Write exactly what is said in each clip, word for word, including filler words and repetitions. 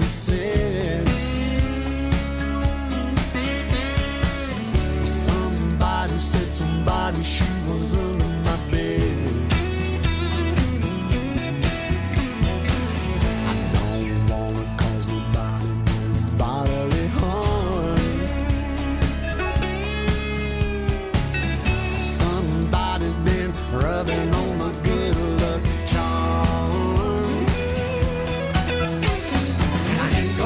said. Somebody said somebody, she was under my bed. I don't wanna cause nobody no bodily harm. Somebody's been rubbing on my good luck charm. I ain't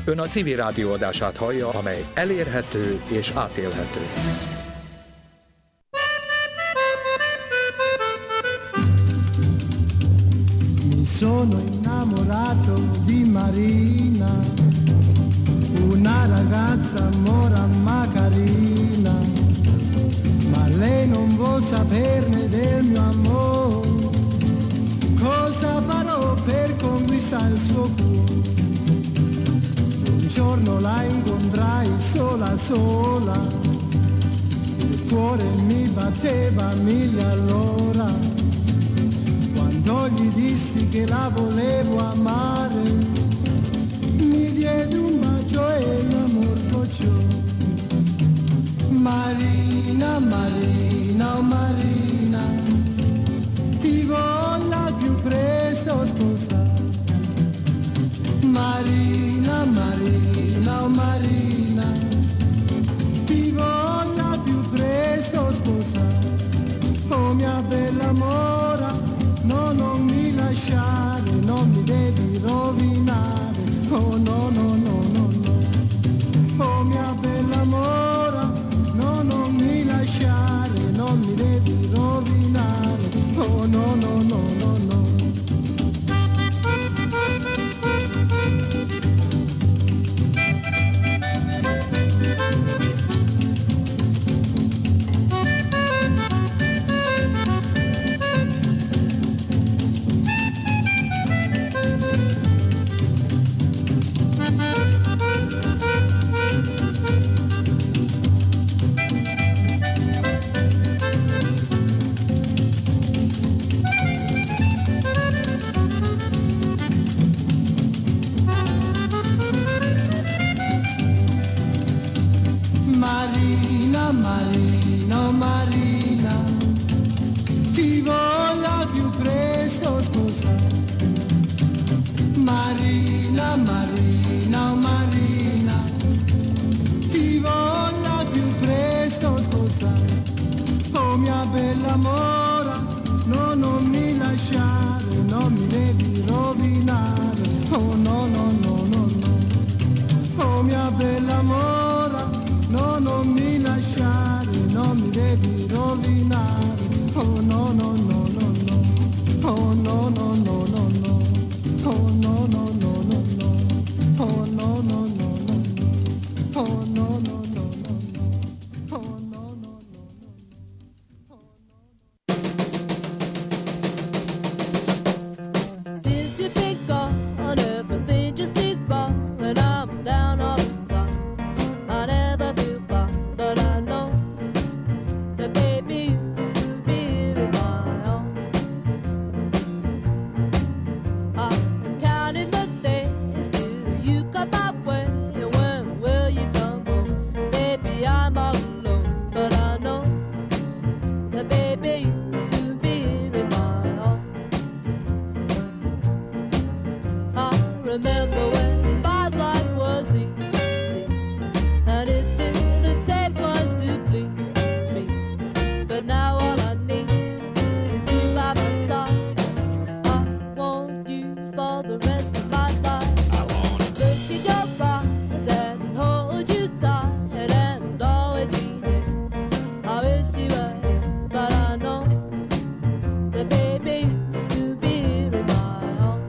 Ön a civil rádió adását hallja, amely elérhető és átélhető. Mi sono innamorato di Marina, una ragazza mora ma carina, ma lei non vuol saperne del mio amore. Cosa farò per conquistare il suo cuore? Un giorno la incontrai sola sola, il cuore mi batteva mille all'ora. Quando gli dissi che la volevo amare, mi diede un bacio e l'amor sbocciò. Marina, Marina, oh Marina, ti voglio al più presto sposare. Marina, Marina, oh Marina, ti voglio al più presto sposare. Oh mia bella mora, no, non mi lasciare, non mi devi rovinare. Oh no, no, no, no, no. Oh mia bella mora, no, non mi lasciare, non mi devi rovinare. Oh no, no, no, no, no. Marina, Marina, oh Marina, ti voglio al più presto sposare. Marina, Marina, oh Marina, ti voglio al più presto sposare. Oh mia bella mora, no, non mi lasciare, non mi devi rovinare. Oh no, no, no, no, no. Oh mia bella mora, no, non mi lasciare, non mi devi rovinare. Oh no, no, no, no, no. Oh no, no, no, no, no. Oh no, no, no, no, no. Oh no, no, no, no, no. Oh no, no, no, no, no. Oh no, no, no, no, no. Since you've been gone, everything just seems wrong, and I'm down all the time. I never feel fine, but I know that baby used to be in my arms. I'm counting the days till you come my way, and when will you come home? Baby, I'm all alone, but I know that baby used to be in my arms. I remember when my life was easy, and it didn't take much to please me. But now all I need is you by my side. I want you for the rest of my life. I wanna look in your eyes and hold you tight and always be there. I wish you were here, but I know that baby used to be here in my arms.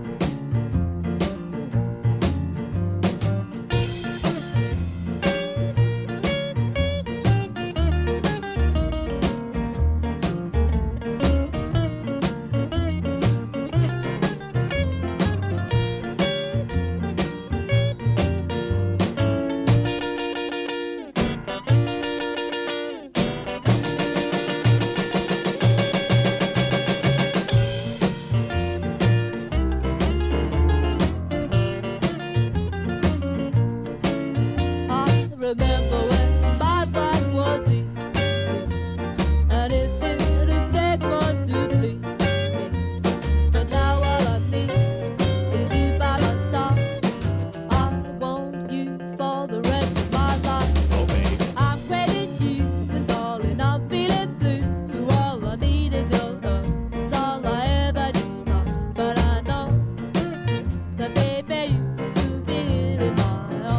I remember when my life was easy, and it didn't take much to please me. But now all I need is you by my side. I want you for the rest of my life. Oh, baby. I'm craving you, and darling, I'm feeling blue. All I need is your love. It's all I ever dream of. But I know that baby used to be in my arms.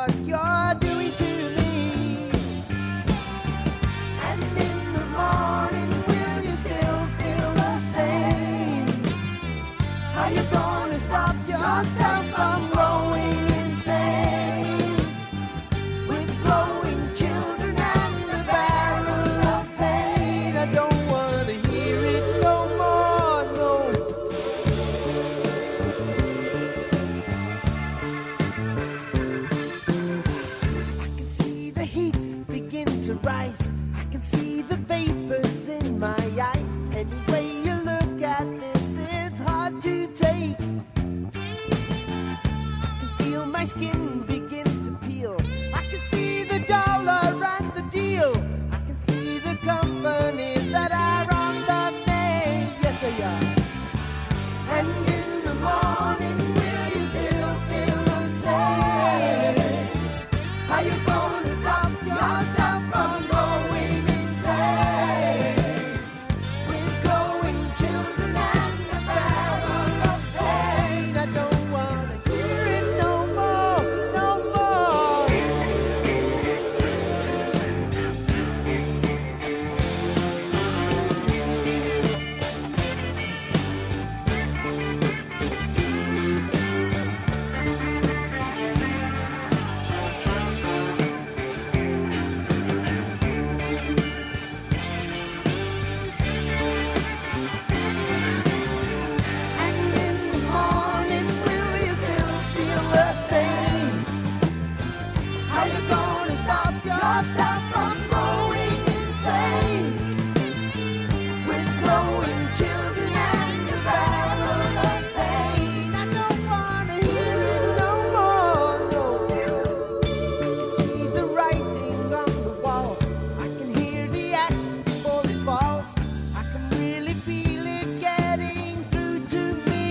what you're doing to me. And in the morning, will you still feel the same? Are you gonna stop yourself from going insane? With growing children and the barrel of pain, I don't wanna hear it no more, no. I can see the heat begin to rise. I can see the vapors in my eyes. Any way you look at this, it's hard to take. I can feel my skin begin to peel. I can see the dollar and the deal. I can see the companies that are on the main. Yes, they are. And in the morning, will you still feel the same? Are you gonna stop yourself from going insane? With growing children and a barrel of pain, I don't wanna hear it no more, no more. And in the morning, will you still feel the same? Are you gonna stop yourself from going insane? With growing children and a barrel of pain, I don't wanna hear it no more, no. I can see the writing on the wall. I can hear the axe before it falls. I can really feel it getting through to me.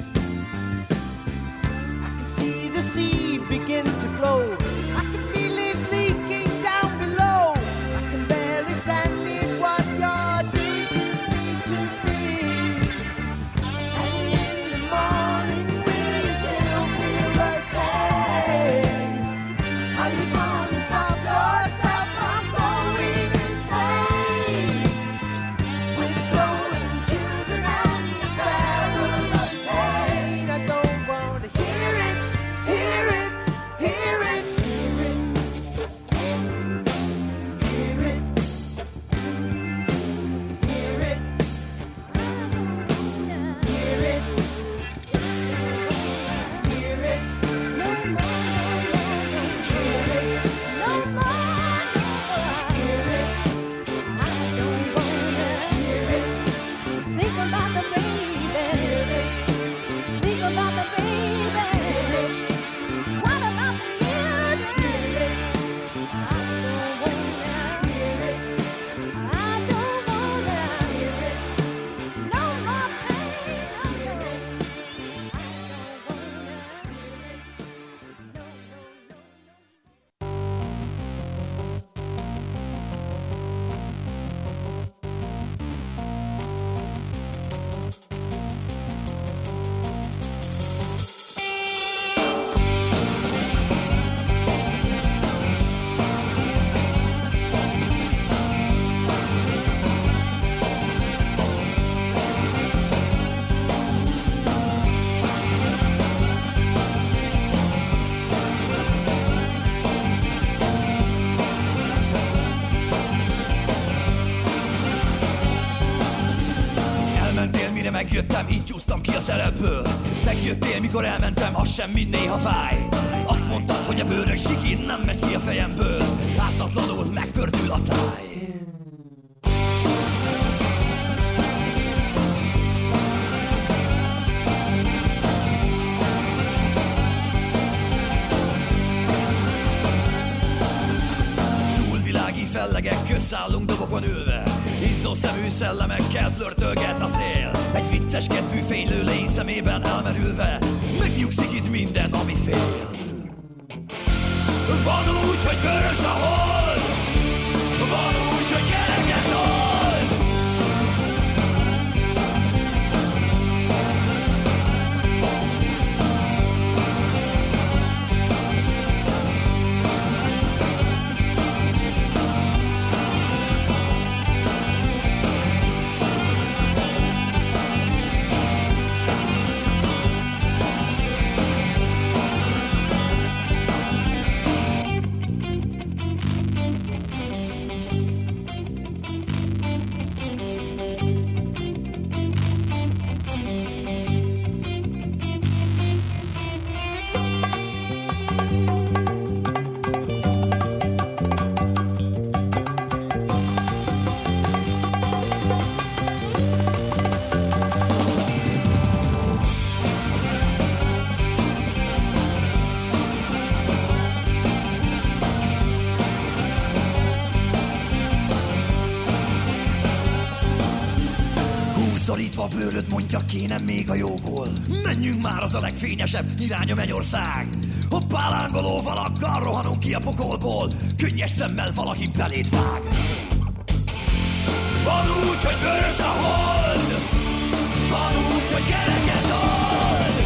I can see the sea begin to glow. I can feel it leaking down below. I can barely stand it, what you're doing to me, to me. And in the morning, will you still feel the same? Are you gonna stop yourself from going insane? With growing children and a barrel of pain, I don't wanna hear it, hear it, hear it, hear it, hear it, hear it, hear it, hear it, no more, hear it, no more, hear it, I don't wanna hear it. Think about the baby. Think about the baby. What about the children? I don't wanna hear it. I don't wanna hear it. No more pain. I don't wanna hear it. No, no, no, no. Elmentél, mire megjöttem, így csúsztam ki a szerepből. Megjöttél, mikor elmentem, az semmi néha fáj. Azt mondtad, hogy a bőrös sikin nem megy ki a fejemből. Ártatlanul megpördül a táj. Túlvilági fellegek, közszállunk dobokon ülve. Izzó szemű szellemekkel flörtölget a szél. Egy vicces kedvű fénylő lény szemében elmerülve. Megnyugszik itt minden, ami fél. Van úgy, hogy vörös a hold. Van úgy, hogy kereket old. Borítva a bőröd, mondja, kéne még a jóból. Menjünk már, az a legfényesebb irány a mennyország. A pálángoló valakkal rohanunk ki a pokolból. Könnyes szemmel valaki beléd vág. Van úgy, hogy vörös a hold, van úgy, hogy kereket old.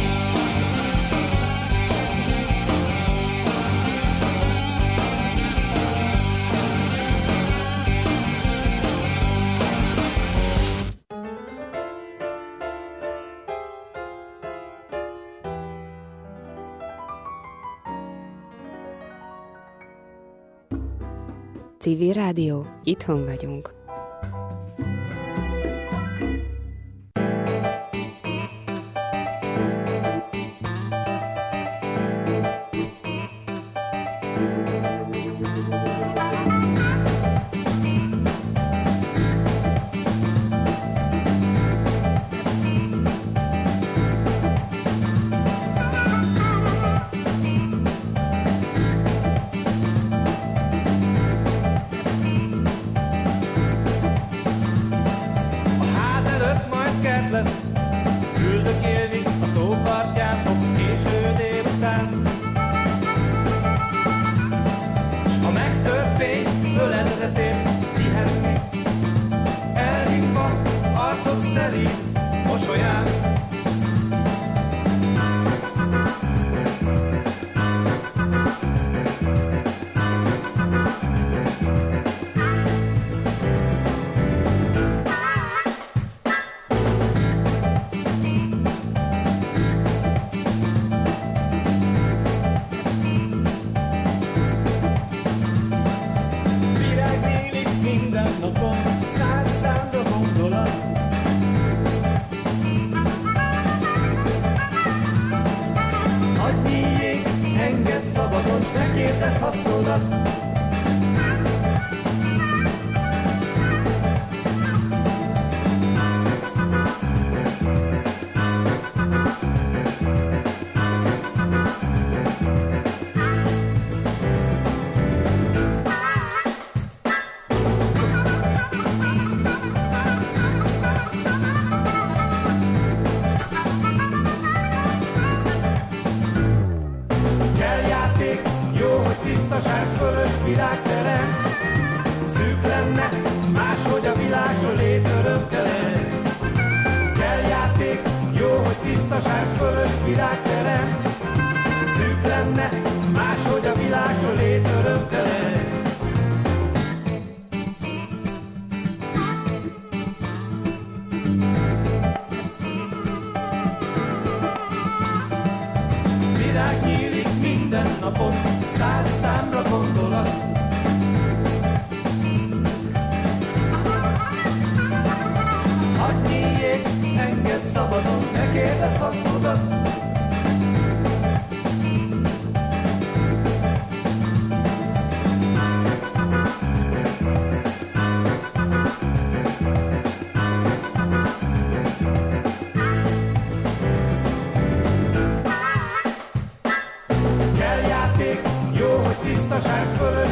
Civil Rádió, itthon vagyunk. Hadd nyíljék, engedd szabadon, ne kérdezz,